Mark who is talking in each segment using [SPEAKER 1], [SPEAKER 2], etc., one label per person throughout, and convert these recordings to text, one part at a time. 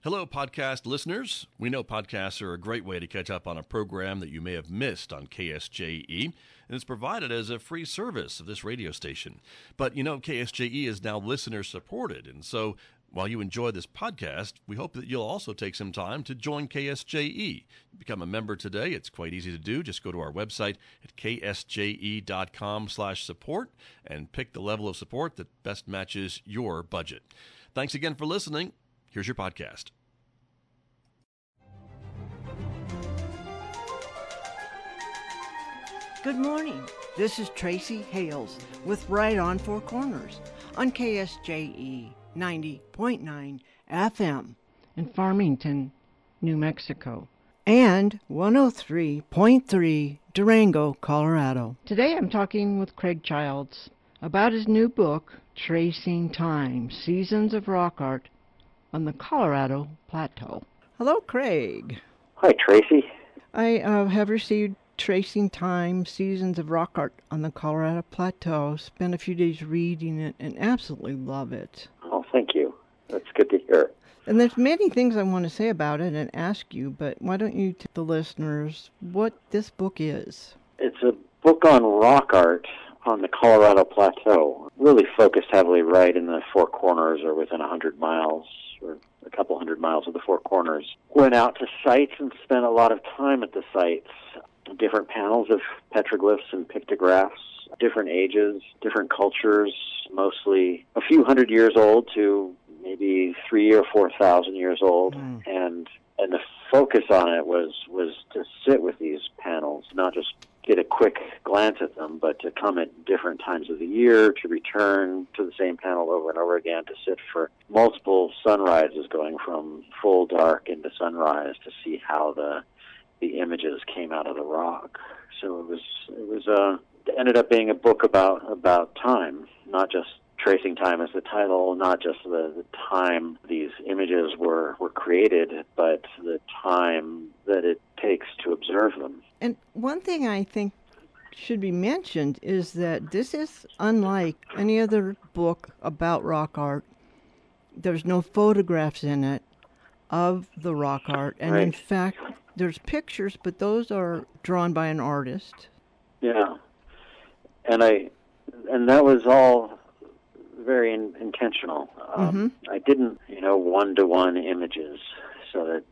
[SPEAKER 1] Hello, podcast listeners. We know podcasts are a great way to catch up on a program that you may have missed on KSJE, and it's provided as a free service of this radio station. But you know, KSJE is now listener supported, and so while you enjoy this podcast, we hope that you'll also take some time to join KSJE. Become a member today. It's quite easy to do. Just go to our website at ksje.com/support and pick the level of support that best matches your budget. Thanks again for listening. Here's your podcast.
[SPEAKER 2] Good morning. This is Tracy Hales with Right on Four Corners on KSJE 90.9 FM in Farmington, New Mexico, and 103.3 Durango, Colorado. Today I'm talking with Craig Childs about his new book, Tracing Time, Seasons of Rock Art on the Colorado Plateau. Hello, Craig.
[SPEAKER 3] Hi, Tracy.
[SPEAKER 2] I have received Tracing Time, Seasons of Rock Art on the Colorado Plateau. Spent a few days reading it and absolutely love it.
[SPEAKER 3] Oh, thank you. That's good to hear.
[SPEAKER 2] And there's many things I want to say about it and ask you, but why don't you tell the listeners what this book is?
[SPEAKER 3] It's a book on rock art on the Colorado Plateau, really focused heavily right in the Four Corners or within 100 miles or a couple hundred miles of the Four Corners. Went out to sites and spent a lot of time at the sites. Different panels of petroglyphs and pictographs, different ages, different cultures, mostly a few hundred years old to maybe 3,000 or 4,000 years old. And the focus on it was to sit with these panels, not just get a quick glance at them, but to come at different times of the year, to return to the same panel over and over again, to sit for multiple sunrises going from full dark into sunrise to see how the images came out of the rock. So it ended up being a book about time, not just tracing time as the title, not just the time these images were created, but the time that it takes to observe them.
[SPEAKER 2] And one thing I think should be mentioned is that this is unlike any other book about rock art. There's no photographs in it of the rock art, and
[SPEAKER 3] Right.
[SPEAKER 2] in fact, there's pictures, but those are drawn by an artist.
[SPEAKER 3] Yeah, and that was all very intentional. I didn't, one-to-one images, so that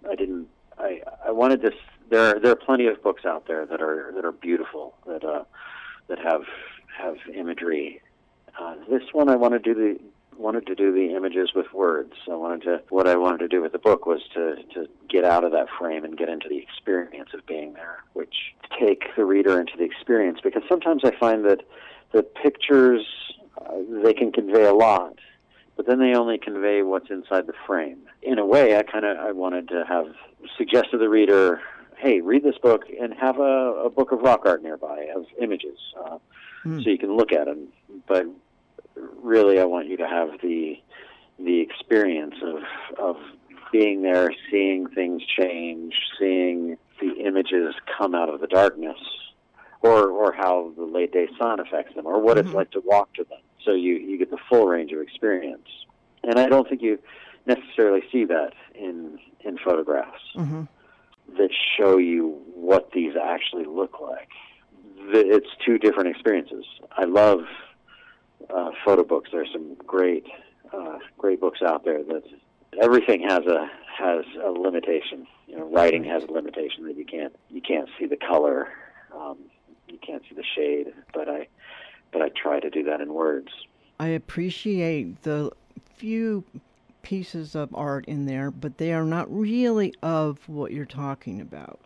[SPEAKER 3] I wanted this. There are plenty of books out there that are beautiful, that have imagery. This one I wanted to do the images with words. What I wanted to do with the book was to get out of that frame and get into the experience of being there, which take the reader into the experience, because sometimes I find that the pictures, they can convey a lot, but then they only convey what's inside the frame. In a way, I wanted to suggest to the reader, hey, read this book and have a book of rock art nearby of images, so you can look at them. But really, I want you to have the experience of being there, seeing things change, seeing the images come out of the darkness, or how the late day sun affects them, or what it's like to walk to them. So you get the full range of experience. And I don't think you necessarily see that in photographs that show you what these actually look like. It's two different experiences. I love photo books. There's some great books out there that everything has a limitation. Writing has a limitation that you can't see the color, you can't see the shade. But I try to do that in words.
[SPEAKER 2] I appreciate the few pieces of art in there, but they are not really of what you're talking about.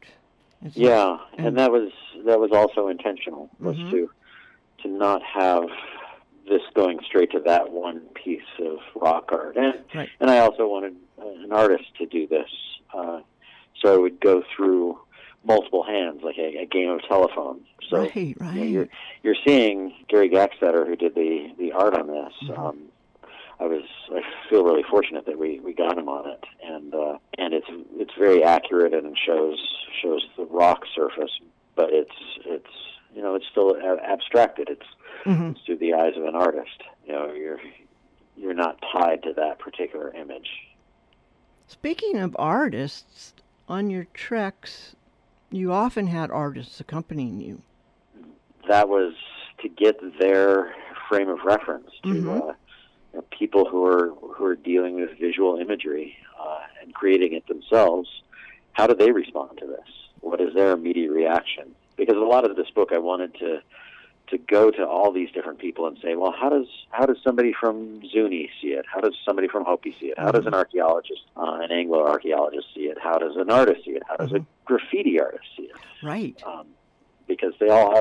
[SPEAKER 3] And that was also intentional, was to not have this going straight to that one piece of rock art. And I also wanted an artist to do this, so it would go through multiple hands, like a game of telephone. So
[SPEAKER 2] right.
[SPEAKER 3] You're seeing Gary Gaxeter, who did the art on this. I feel really fortunate that we got him on it, and it's very accurate and shows the rock surface, but it's still abstracted. It's through the eyes of an artist. You're not tied to that particular image.
[SPEAKER 2] Speaking of artists, on your treks, you often had artists accompanying you.
[SPEAKER 3] That was to get their frame of reference to people who are dealing with visual imagery and creating it themselves. How do they respond to this? What is their immediate reaction? Because a lot of this book, I wanted to go to all these different people and say, well, how does somebody from Zuni see it? How does somebody from Hopi see it? How does an archaeologist, an Anglo archaeologist see it? How does an artist see it? How does a graffiti artist see it?
[SPEAKER 2] Right.
[SPEAKER 3] Because they all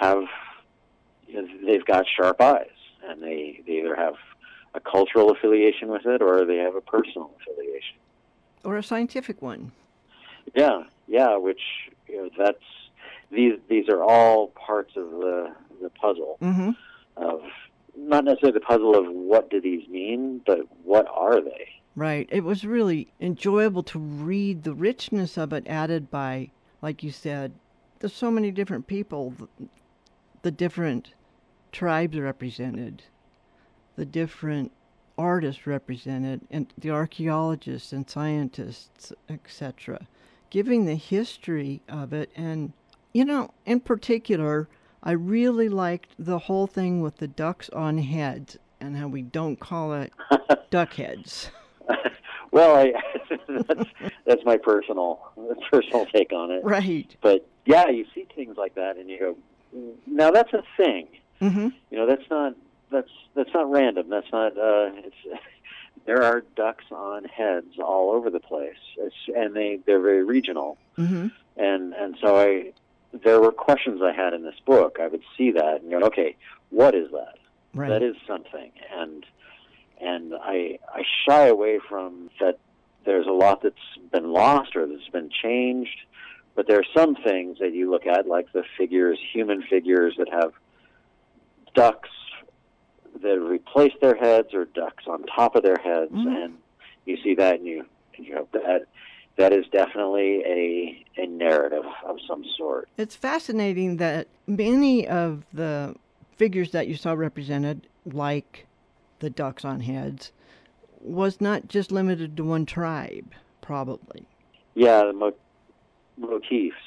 [SPEAKER 3] they've got sharp eyes, and they either have a cultural affiliation with it or they have a personal affiliation.
[SPEAKER 2] Or a scientific one.
[SPEAKER 3] Yeah, which that's these are all parts of the puzzle of not necessarily the puzzle of what do these mean, but what are they?
[SPEAKER 2] Right. It was really enjoyable to read the richness of it added by, like you said, there's so many different people, the different tribes represented, the different artists represented, and the archaeologists and scientists, etc., giving the history of it. And, in particular, I really liked the whole thing with the ducks on heads and how we don't call it duck heads.
[SPEAKER 3] Well, that's my personal take on it.
[SPEAKER 2] Right.
[SPEAKER 3] But yeah, you see things like that, and you go, now that's a thing. That's not random. That's not. There are ducks on heads all over the place, and they're very regional. And so there were questions I had in this book. I would see that and go, okay, what is that?
[SPEAKER 2] Right.
[SPEAKER 3] That is something, and I shy away from that. There's a lot that's been lost or that's been changed, but there are some things that you look at, like the figures, human figures that have ducks that replace their heads or ducks on top of their heads, and you see that, and you know that is definitely a narrative of some sort.
[SPEAKER 2] It's fascinating that many of the figures that you saw represented, like the ducks on heads, was not just limited to one tribe, probably.
[SPEAKER 3] Yeah, the motifs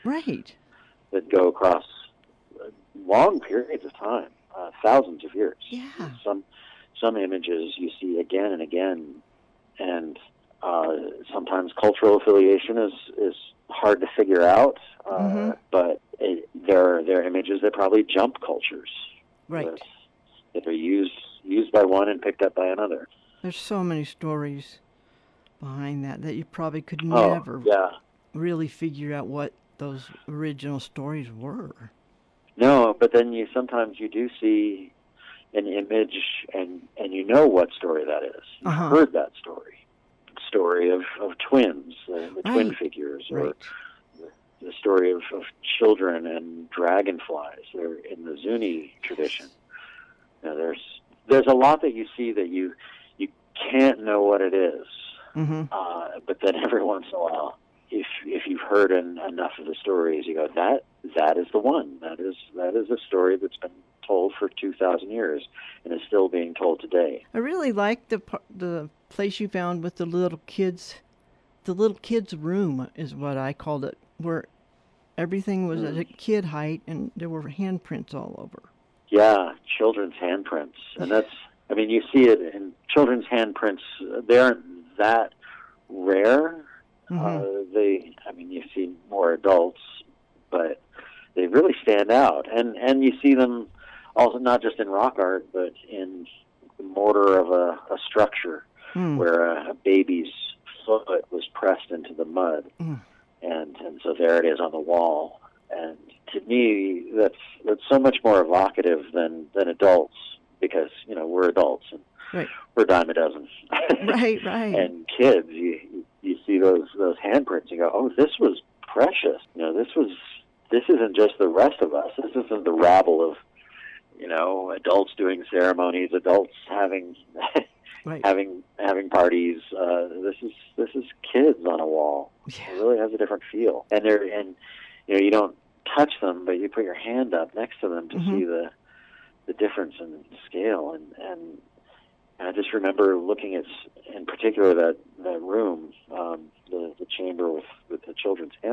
[SPEAKER 3] that go across long periods of time, thousands of years.
[SPEAKER 2] Yeah.
[SPEAKER 3] Some images you see again and again, and sometimes cultural affiliation is hard to figure out, but there are images that probably jump cultures.
[SPEAKER 2] Right.
[SPEAKER 3] That are used by one and picked up by another.
[SPEAKER 2] There's so many stories behind that you probably could never really figure out what those original stories were.
[SPEAKER 3] No, but then sometimes you do see an image and you know what story that is. You've heard that story of twins, the twin figures, or the story of children and dragonflies. They're in the Zuni tradition. Now, there's a lot that you see that you can't know what it is, but then every once in a while, if you've heard enough of the stories, you go, that is the one. That is a story that's been told for 2,000 years and is still being told today.
[SPEAKER 2] I really liked the place you found with the little kids. The little kids' room is what I called it, where everything was at a kid height and there were handprints all over.
[SPEAKER 3] Yeah, children's handprints. And you see it in children's handprints. They aren't that rare. You see more adults, but they really stand out. And you see them also not just in rock art, but in the mortar of a structure where a baby's foot was pressed into the mud. And so there it is on the wall. And to me, that's so much more evocative than adults, because we're adults and we're a dime a dozen.
[SPEAKER 2] Right.
[SPEAKER 3] And kids, you see those handprints, you go, oh, this was precious. This isn't just the rest of us. This isn't the rabble of adults doing ceremonies, adults having having parties. This is kids on a wall. Yeah. It really has a different feel. And you don't touch them, but you put your hand up next to them to see the difference in scale. And I just remember looking at, in particular, that room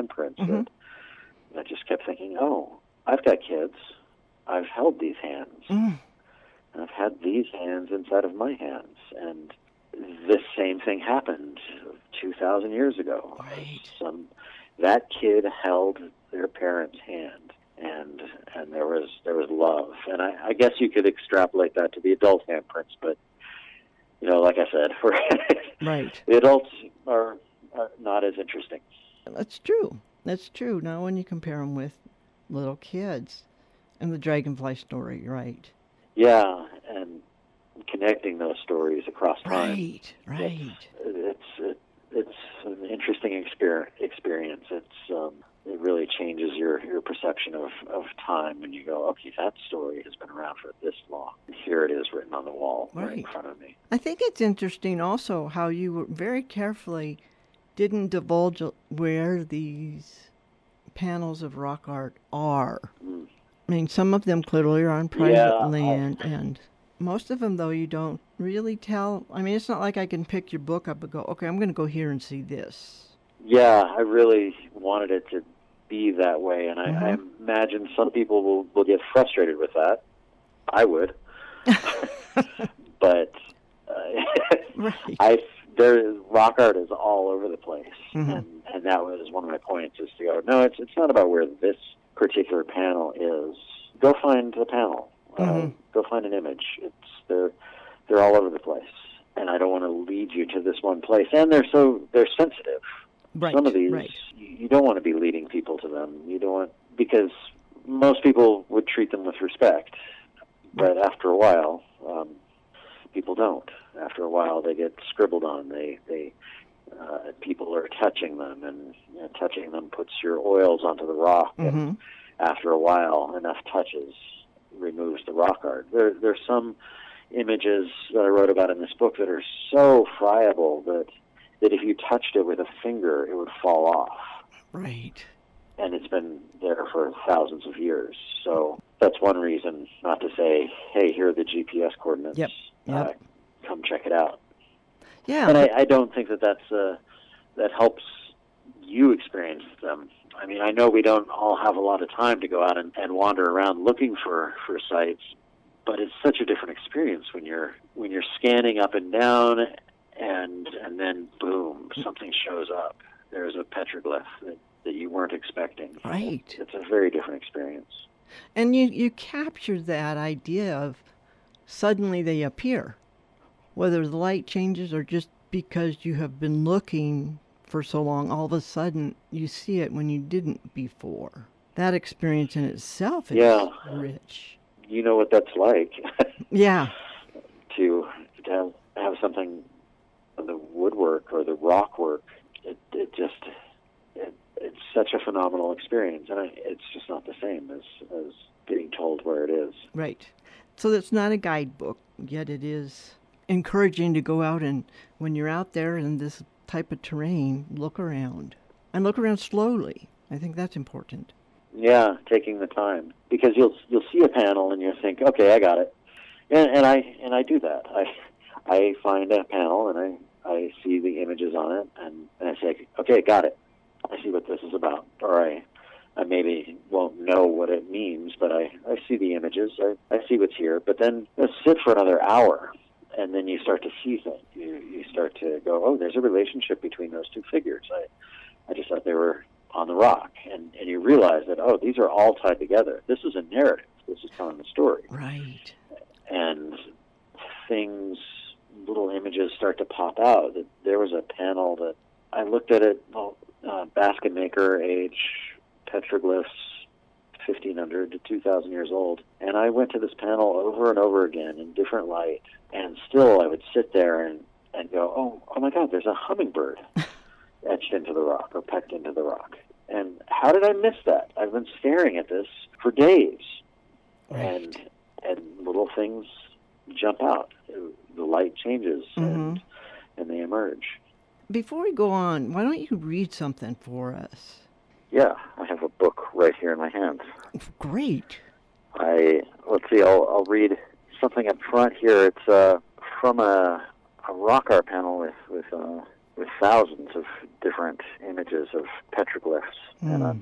[SPEAKER 3] handprints that I just kept thinking, oh, I've got kids. I've held these hands. And I've had these hands inside of my hands. And this same thing happened 2,000 years ago.
[SPEAKER 2] Right.
[SPEAKER 3] That kid held their parent's hand, and there was love. And I guess you could extrapolate that to the adult handprints, but like I said,
[SPEAKER 2] right.
[SPEAKER 3] The adults are not as interesting.
[SPEAKER 2] That's true. That's true. Now, when you compare them with little kids and the dragonfly story, right?
[SPEAKER 3] Yeah, and connecting those stories across time.
[SPEAKER 2] Right.
[SPEAKER 3] It's an interesting experience. It really changes your perception of time when you go, okay, that story has been around for this long. Here it is written on the wall right in front of me.
[SPEAKER 2] I think it's interesting also how you were very carefully didn't divulge where these panels of rock art are. I mean, some of them clearly are on private land, and most of them, though, you don't really tell. I mean, it's not like I can pick your book up and go, okay, I'm going to go here and see this.
[SPEAKER 3] Yeah, I really wanted it to be that way, and I imagine some people will get frustrated with that. I would. But rock art is all over the place, and that was one of my points, is to go, no, it's not about where this particular panel is. Go find the panel. Go find an image. They're all over the place, and I don't want to lead you to this one place. And they're sensitive.
[SPEAKER 2] Right.
[SPEAKER 3] Some of these, you don't want to be leading people to them. You don't want, because most people would treat them with respect, but after a while, people don't. After a while, they get scribbled on. People are touching them, and touching them puts your oils onto the rock. And after a while, enough touches removes the rock art. There's some images that I wrote about in this book that are so friable that if you touched it with a finger, it would fall off.
[SPEAKER 2] Right.
[SPEAKER 3] And it's been there for thousands of years. So that's one reason not to say, hey, here are the GPS coordinates.
[SPEAKER 2] Yep.
[SPEAKER 3] Come check it out.
[SPEAKER 2] Yeah.
[SPEAKER 3] And I don't think that helps you experience them. I mean, I know we don't all have a lot of time to go out and wander around looking for sites, but it's such a different experience when you're scanning up and down, and then boom, something shows up. There's a petroglyph that you weren't expecting.
[SPEAKER 2] Right.
[SPEAKER 3] It's a very different experience.
[SPEAKER 2] And you capture that idea of suddenly they appear, whether the light changes or just because you have been looking for so long, all of a sudden you see it when you didn't before. That experience in itself is rich.
[SPEAKER 3] You know what that's like.
[SPEAKER 2] Yeah.
[SPEAKER 3] To have something, the woodwork or the rock work, it's such a phenomenal experience, and it's just not the same as being told where it is.
[SPEAKER 2] Right. So it's not a guidebook, yet it is encouraging to go out, and when you're out there in this type of terrain, look around. And look around slowly. I think that's important.
[SPEAKER 3] Yeah, taking the time. Because you'll see a panel and you'll think, okay, I got it. And I do that. I find a panel and I see the images on it and I say, okay, got it. I see what this is about. Or I maybe won't know what it means, but I see the images. I see what's here. But then let's sit for another hour, and then you start to see things. You start to go, oh, there's a relationship between those two figures. I just thought they were on the rock. And you realize that, oh, these are all tied together. This is a narrative. This is telling the story.
[SPEAKER 2] Right.
[SPEAKER 3] And things, little images start to pop out. There was a panel that I looked at it, basket maker age, petroglyphs, 1,500 to 2,000 years old. And I went to this panel over and over again in different light. And still I would sit there and go, oh my God, there's a hummingbird etched into the rock or pecked into the rock. And how did I miss that? I've been staring at this for days. Right. And little things jump out. The light changes and they emerge.
[SPEAKER 2] Before we go on, why don't you read something for us?
[SPEAKER 3] Yeah, I have a book right here in my hands.
[SPEAKER 2] Great.
[SPEAKER 3] Let's see, I'll read something up front here. It's from a rock art panel with thousands of different images of petroglyphs, and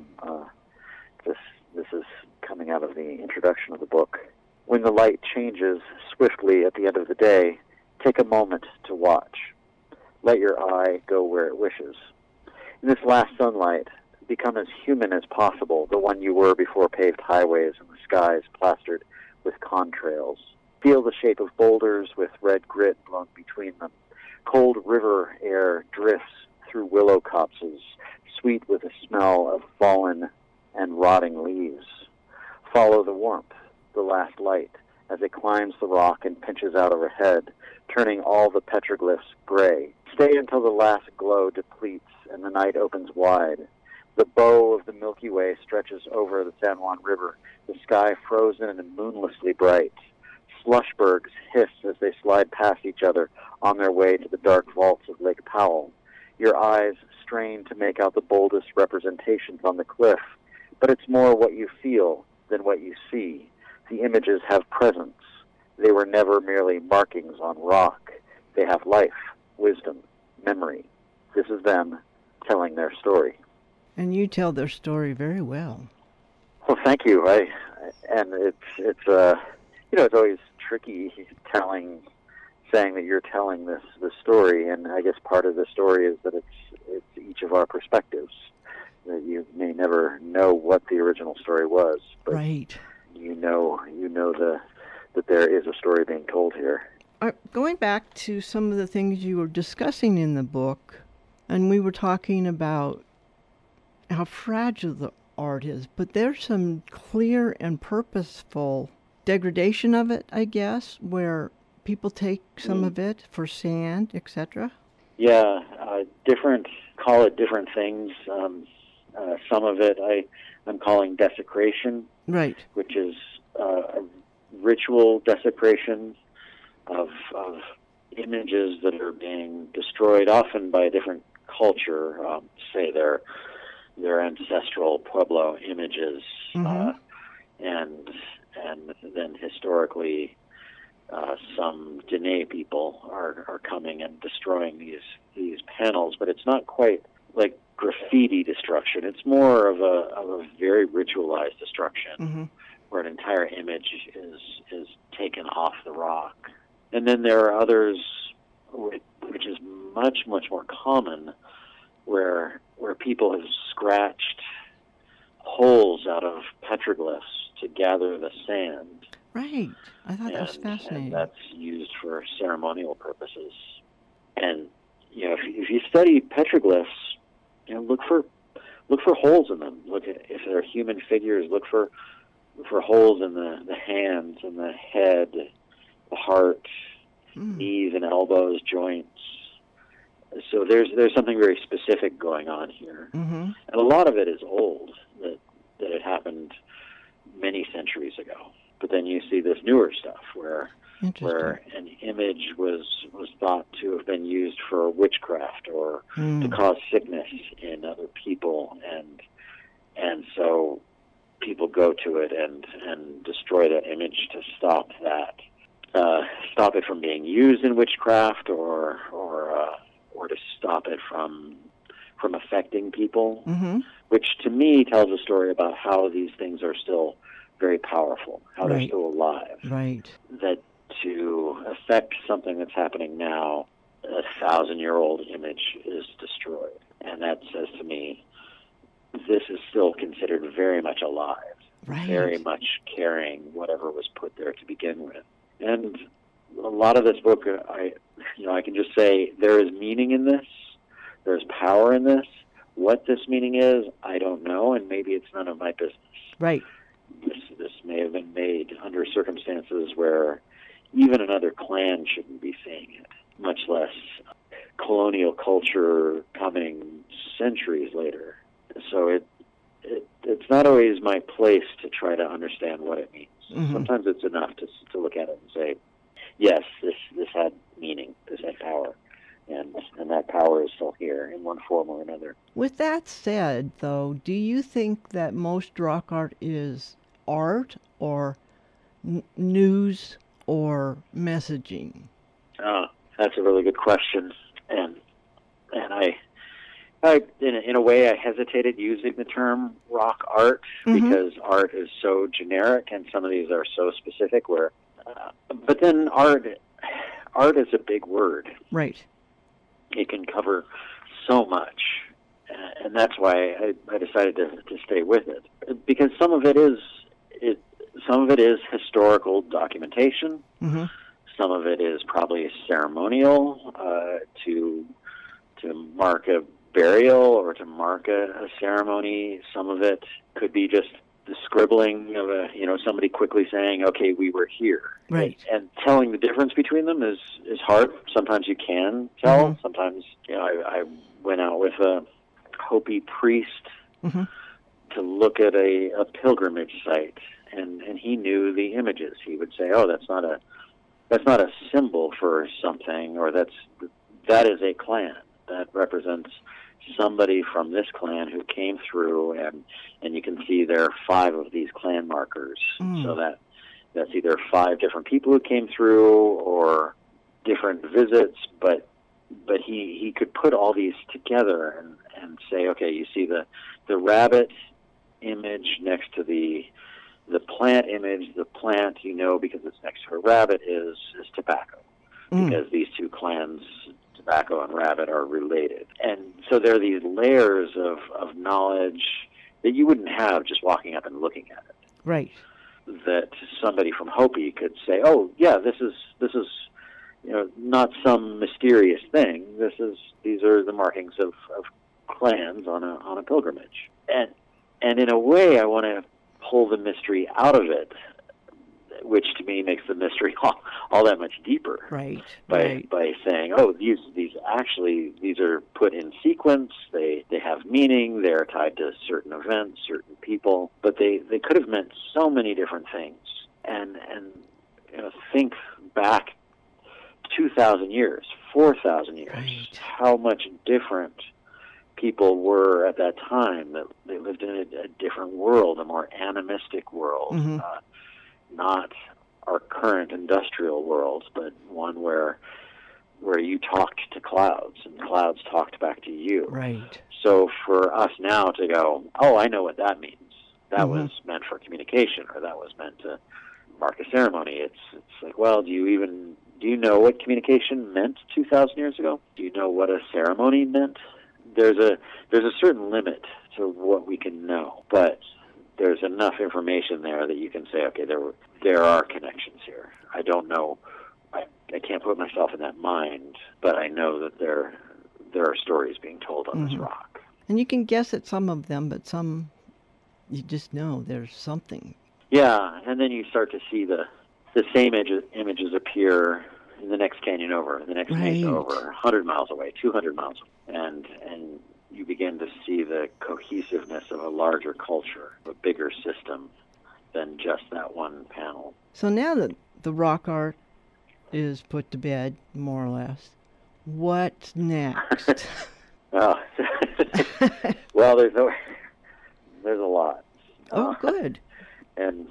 [SPEAKER 3] this is coming out of the introduction of the book. When the light changes swiftly at the end of the day, take a moment to watch. Let your eye go where it wishes. In this last sunlight, become as human as possible, the one you were before paved highways and the skies plastered with contrails. Feel the shape of boulders with red grit blown between them. Cold river air drifts through willow copses, sweet with the smell of fallen and rotting leaves. Follow the warmth, the last light, as it climbs the rock and pinches out overhead, turning all the petroglyphs gray. Stay until the last glow depletes and the night opens wide. The bow of the Milky Way stretches over the San Juan River, the sky frozen and moonlessly bright. Slushbergs hiss as they slide past each other on their way to the dark vaults of Lake Powell. Your eyes strain to make out the boldest representations on the cliff, but it's more what you feel than what you see. The images have presence. They were never merely markings on rock. They have life, wisdom, memory. This is them telling their story.
[SPEAKER 2] And you tell their story very well.
[SPEAKER 3] Well, thank you. And it's always tricky saying that you're telling this story, and I guess part of the story is that it's each of our perspectives. That you may never know what the original story was, but
[SPEAKER 2] right.
[SPEAKER 3] you know that there is a story being told here.
[SPEAKER 2] Going back to some of the things you were discussing in the book, and we were talking about how fragile the art is, but there's some clear and purposeful degradation of it, I guess, where people take some of it for sand, etc.
[SPEAKER 3] Yeah, call it different things. Some of it I'm calling desecration,
[SPEAKER 2] right?
[SPEAKER 3] Which is a ritual desecration of images that are being destroyed, often by a different culture. Say their ancestral Pueblo images, and then historically some Diné people are coming and destroying these panels, but it's not quite like graffiti destruction. It's more of a very ritualized destruction, where an entire image is taken off the rock. And then there are others, which is much, much more common, where people have scratched holes out of petroglyphs to gather the sand.
[SPEAKER 2] Right. I thought that was fascinating.
[SPEAKER 3] And that's used for ceremonial purposes. And if you study petroglyphs, look for holes in them. Look at, if they're human figures, look for holes in the hands and the head, the heart, knees and elbows, joints. So there's something very specific going on here, and a lot of it is old, that it happened many centuries ago. But then you see this newer stuff where an image was thought to have been used for witchcraft or to cause sickness in other people, and so people go to it and destroy that image to stop it from being used in witchcraft or to stop it from affecting people, which to me tells a story about how these things are still very powerful, how they're still alive.
[SPEAKER 2] Right.
[SPEAKER 3] That to affect something that's happening now, a 1,000-year-old image is destroyed. And that says to me, this is still considered very much alive, very much carrying whatever was put there to begin with. And a lot of this book, I can just say there is meaning in this. There's power in this. What this meaning is, I don't know, and maybe it's none of my business.
[SPEAKER 2] Right.
[SPEAKER 3] This may have been made under circumstances where even another clan shouldn't be seeing it, much less colonial culture coming centuries later. So it's not always my place to try to understand what it means. Sometimes it's enough to look at it and say, yes, this had meaning, this had power, and that power is still here in one form or another.
[SPEAKER 2] With that said, though, do you think that most rock art is art or news or messaging?
[SPEAKER 3] That's a really good question, and In a way, I hesitated using the term rock art because art is so generic, and some of these are so specific. But then art is a big word.
[SPEAKER 2] Right.
[SPEAKER 3] It can cover so much, and that's why I decided to stay with it, because some of it is historical documentation.
[SPEAKER 2] Mm-hmm.
[SPEAKER 3] Some of it is probably ceremonial to mark a burial or to mark a ceremony. Some of it could be just the scribbling of somebody quickly saying, "Okay, we were here."
[SPEAKER 2] Right.
[SPEAKER 3] And telling the difference between them is hard. Sometimes you can tell.
[SPEAKER 2] Mm-hmm.
[SPEAKER 3] Sometimes, I went out with a Hopi priest to look at a pilgrimage site, and he knew the images. He would say, "Oh, that's not a symbol for something," or that is a clan that represents somebody from this clan who came through, and you can see there are 5 of these clan markers. So that's either 5 different people who came through or different visits, but he could put all these together and say, okay, you see the rabbit image next to the plant image. The plant, because it's next to a rabbit, is tobacco, because these 2 clans, tobacco and rabbit, are related. And so there are these layers of knowledge that you wouldn't have just walking up and looking at it.
[SPEAKER 2] Right.
[SPEAKER 3] That somebody from Hopi could say, "Oh, yeah, this is not some mysterious thing. These are the markings of clans on a pilgrimage." And in a way, I want to pull the mystery out of it, which to me makes the mystery all that much deeper.
[SPEAKER 2] Right.
[SPEAKER 3] By saying, "Oh, these are put in sequence. They have meaning. They're tied to certain events, certain people, but they could have meant so many different things." And think back 2,000 years, 4,000 years,
[SPEAKER 2] right.
[SPEAKER 3] How much different people were at that time. That they lived in a different world, a more animistic world, not our current industrial world, but one where you talked to clouds and clouds talked back to you.
[SPEAKER 2] Right.
[SPEAKER 3] So for us now to go, "Oh, I know what that means. That was meant for communication, or that was meant to mark a ceremony." It's like, well, do you know what communication meant 2,000 years ago? Do you know what a ceremony meant? There's a certain limit to what we can know, but there's enough information there that you can say, okay, there are connections here. I don't know. I can't put myself in that mind, but I know that there are stories being told on this rock.
[SPEAKER 2] And you can guess at some of them, but some you just know there's something.
[SPEAKER 3] Yeah, and then you start to see the same images appear in the next canyon over, the next mesa over, 100 miles away, 200 miles away, and you begin to see the cohesiveness of a larger culture, a bigger system than just that one panel.
[SPEAKER 2] So now that the rock art is put to bed, more or less, what's next?
[SPEAKER 3] Well, there's a lot.
[SPEAKER 2] Oh, good.
[SPEAKER 3] And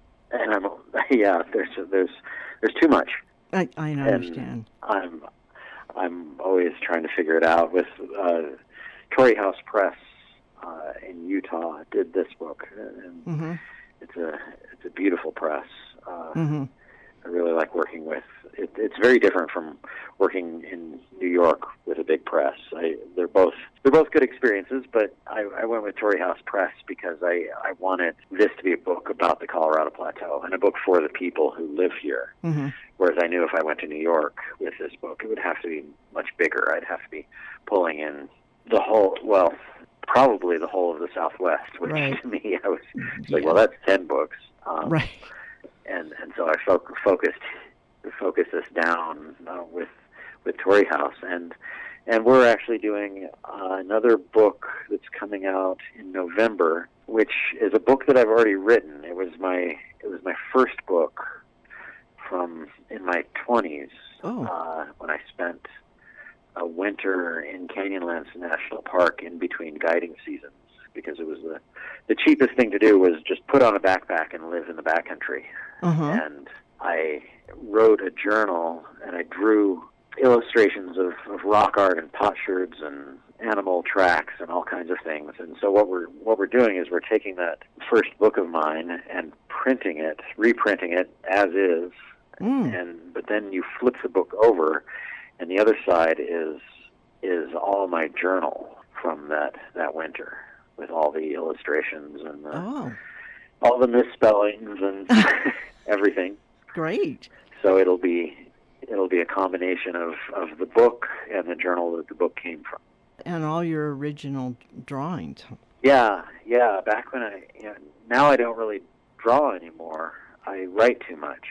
[SPEAKER 3] there's too much.
[SPEAKER 2] I understand.
[SPEAKER 3] And I'm always trying to figure it out. With Torrey House Press in Utah did this book, and it's a beautiful press. I really like working with. It's very different from working in New York with a big press. They're both good experiences, but I went with Torrey House Press because I wanted this to be a book about the Colorado Plateau and a book for the people who live here. Whereas I knew if I went to New York with this book, it would have to be much bigger. I'd have to be pulling in the whole, probably the whole of the Southwest, which to me, I was like, well, that's 10 books.
[SPEAKER 2] Right.
[SPEAKER 3] And so I focused this down with Torrey House, and we're actually doing another book that's coming out in November, which is a book that I've already written. It was my first book from in my 20s when I spent a winter in Canyonlands National Park in between guiding seasons, because it was the cheapest thing to do was just put on a backpack and live in the backcountry. And I wrote a journal and I drew illustrations of rock art and potsherds animal tracks and all kinds of things. And so what we're doing is we're taking that first book of mine and reprinting it as is, but then you flip the book over, and the other side is all my journal from that winter, with all the illustrations and all the misspellings and everything.
[SPEAKER 2] Great.
[SPEAKER 3] So it'll be a combination of the book and the journal that the book came from.
[SPEAKER 2] And all your original drawings.
[SPEAKER 3] Yeah. Back when now I don't really draw anymore. I write too much.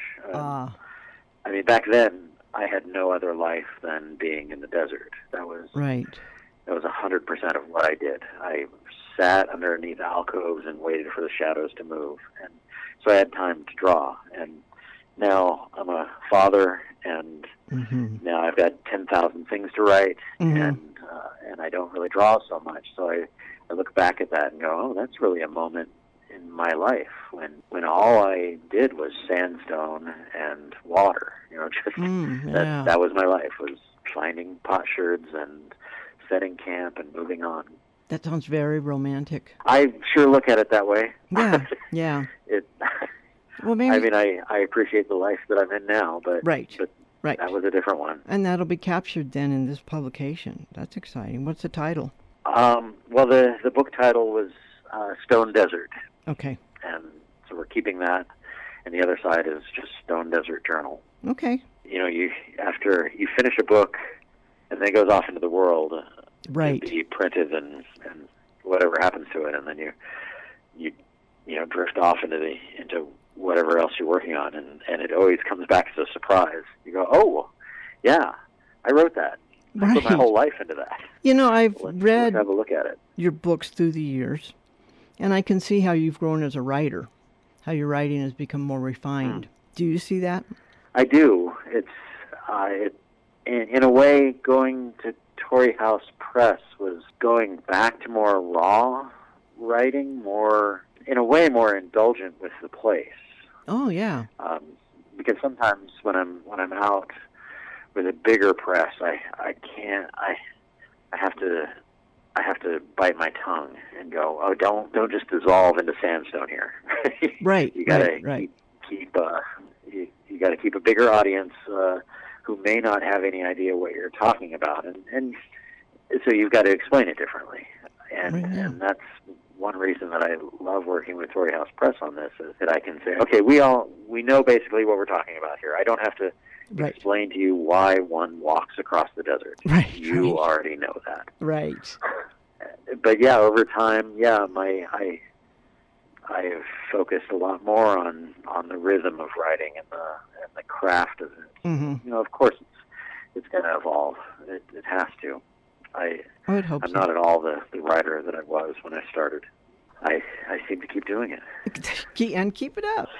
[SPEAKER 3] I mean, back then I had no other life than being in the desert. That was
[SPEAKER 2] right.
[SPEAKER 3] That was 100% of what I did. I sat underneath alcoves and waited for the shadows to move, and so I had time to draw. And now I'm a father, and now I've got 10,000 things to write, and I don't really draw so much. So I look back at that and go, oh, that's really a moment in my life when all I did was sandstone and water. That was my life, was finding potsherds and setting camp and moving on.
[SPEAKER 2] That sounds very romantic.
[SPEAKER 3] I sure look at it that way.
[SPEAKER 2] Yeah. Well, maybe.
[SPEAKER 3] I mean, I appreciate the life that I'm in now, but
[SPEAKER 2] right.
[SPEAKER 3] That was a different one.
[SPEAKER 2] And that'll be captured then in this publication. That's exciting. What's the title?
[SPEAKER 3] Well, the book title was Stone Desert.
[SPEAKER 2] Okay.
[SPEAKER 3] And so we're keeping that, and the other side is just Stone Desert Journal.
[SPEAKER 2] Okay.
[SPEAKER 3] After you finish a book, and then it goes off into the world,
[SPEAKER 2] right?
[SPEAKER 3] To be printed and whatever happens to it, and then you drift off into whatever else you're working on, and it always comes back as a surprise. You go, oh, yeah, I wrote that.
[SPEAKER 2] Right.
[SPEAKER 3] I put my whole life into that.
[SPEAKER 2] I've read
[SPEAKER 3] let's have a look at it.
[SPEAKER 2] Your books through the years, and I can see how you've grown as a writer, how your writing has become more refined. Do you see that? I do. It's in a way, going to Torrey House Press was going back to more raw writing, more indulgent with the place. Oh yeah. Because sometimes when I'm out with a bigger press, I can't. I have to bite my tongue and go, oh, don't just dissolve into sandstone here. Right. You gotta keep you got to keep a bigger audience who may not have any idea what you're talking about, and so you've got to explain it differently. And that's one reason that I love working with Torrey House Press on this, is that I can say, okay, we know basically what we're talking about here. I don't have to explain to you why one walks across the desert. You already know that. Right. But yeah, over time, I've focused a lot more on the rhythm of writing and the craft of it. Of course, it's going to evolve. It has to. I would hope I'm not at all the writer that I was when I started. I seem to keep doing it. And keep it up.